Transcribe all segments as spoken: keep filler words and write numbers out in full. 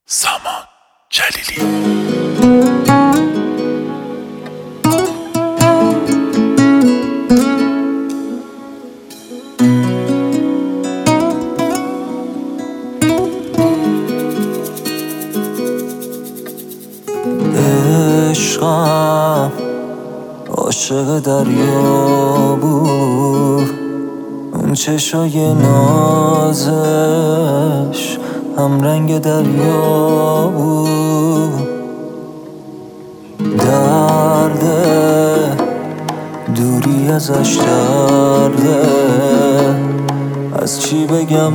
سامان جلیلی. عشقم عاشق دریا بود، اون چشای نازش هم رنگ دریا بود. درده دوری ازش درده، از چی بگم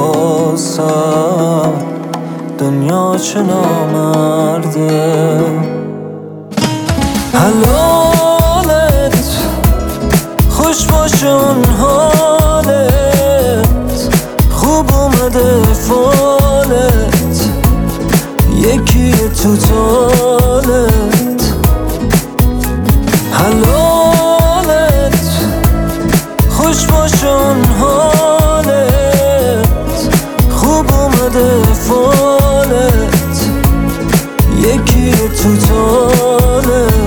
بازم دنیا چه نامرده. حلالت خوش باشه اون حالت، خوب اومده فالت، یکی تو تالت. حلالت خوش باشه اون حالت، خوب اومده فالت، یکی تو تالت.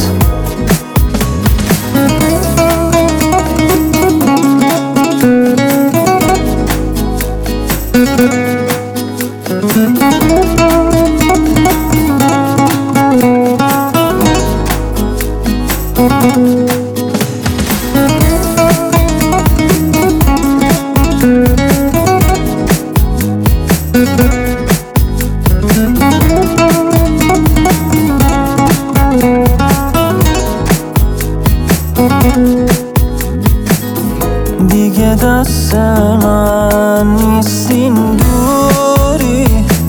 دیگه دست من نیستین دوری،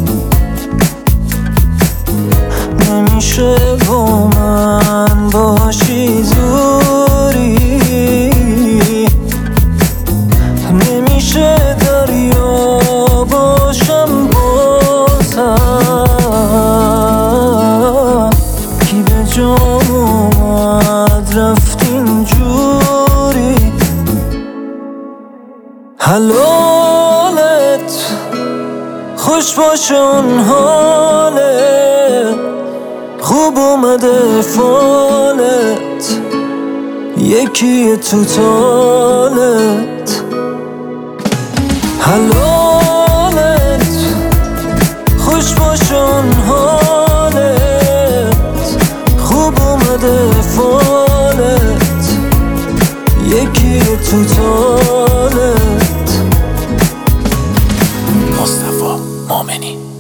نمیشه با من باشی زوری، نمیشه دریا باشم بازم. کی به جام اومد رفت اینجوری. حلالت خوش باشه اون حالت، خوب اومده فالت، یکی تو تالت. حلالت خوش باشه اون حالت، خوب اومده فالت، یکی تو تالت. مصطفی مؤمنی.